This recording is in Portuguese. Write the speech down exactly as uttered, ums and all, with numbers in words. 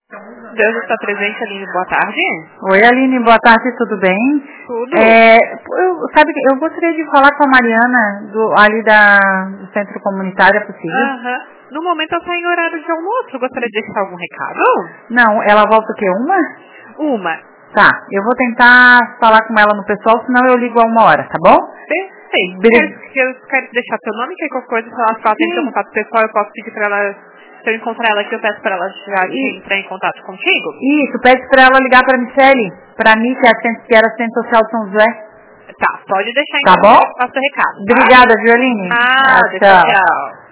Deus está presente, Aline, boa tarde. Oi, Aline, boa tarde, tudo bem? Tudo. É, eu, sabe, eu gostaria de falar com a Mariana, do, ali da, do Centro Comunitário, é possível? Aham. No momento eu estou em horário de almoço, gostaria de deixar algum recado? Não, ela volta o quê? Uma? Uma. Tá, eu vou tentar falar com ela no pessoal, senão eu ligo a uma hora, tá bom? Perfeito. Bele- Quero, quero deixar seu nome, que é qualquer coisa, se ela, se ela tem seu contato pessoal, eu posso pedir para ela, se eu encontrar ela aqui, eu peço para ela já E- entrar em contato contigo? Isso, pede pra ela ligar pra Michele, pra mim, que, é assistente- que era assistente social de São José. Tá, pode deixar Tá então, bom? eu passo o recado, tá? Obrigada, viu, Aline? Ah, tchau. tchau.